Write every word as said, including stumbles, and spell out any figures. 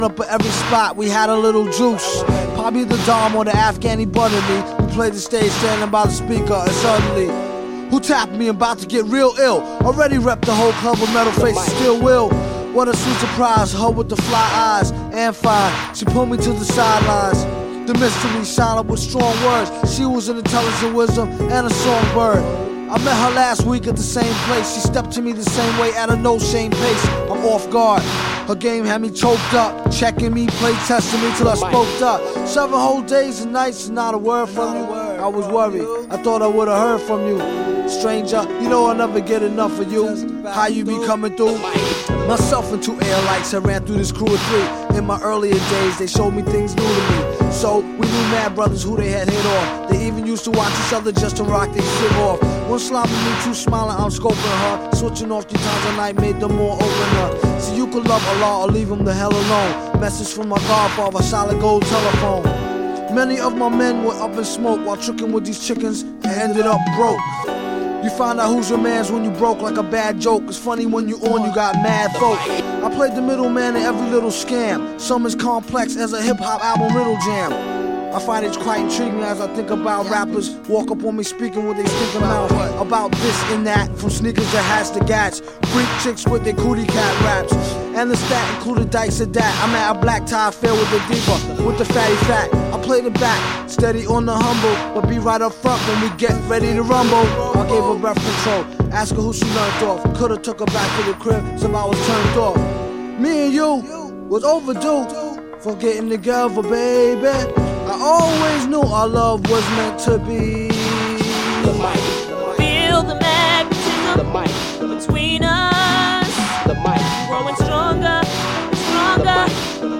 Up at every spot, we had a little juice. Probably the Dom or the Afghani buttered me. We played the stage standing by the speaker, and suddenly, who tapped me? About to get real ill. Already repped the whole club with metal faces, still will. What a sweet surprise, her with the fly eyes, and fine. She pulled me to the sidelines. The mystery silent with strong words. She was an intelligent wisdom and a songbird. I met her last week at the same place. She stepped to me the same way at a no-shame pace. I'm off guard. Her game had me choked up, checking me, play testing me till I spoke up. Seven whole days and nights and not a word from you. I was worried, I thought I would've heard from you. Stranger, you know I'll never get enough of you. How you be coming through? Myself and two air lights, I ran through this crew of three. In my earlier days, they showed me things new to me. So we knew mad brothers who they had hit off. They even used to watch each other just to rock their shit off. One slopping me, two smiling, I'm scoping her. Switching off three times a night made them more opener. So you could love Allah or leave him the hell alone. Message from my godfather, solid gold telephone. Many of my men were up in smoke while tricking with these chickens and ended up broke. You find out who's your man's when you broke like a bad joke. It's funny when you on, you got mad folk. I played the middleman in every little scam. Some as complex as a hip-hop album riddle jam. I find it quite intriguing as I think about rappers walk up on me speaking with their stinking mouth about this and that, from sneakers to hats to gats, freak chicks with their cootie cat raps, and the stat included dice at that. I'm at a black tie affair with the diva, with the fatty fat. I play the back, steady on the humble, but be right up front when we get ready to rumble. I gave her breath control, ask her who she learned off. Could've took her back to the crib, so I was turned off. Me and you was overdue for getting together, baby. I always knew our love was meant to be. The mic. Feel the magnetism the mic. Between us. The mic. Growing stronger.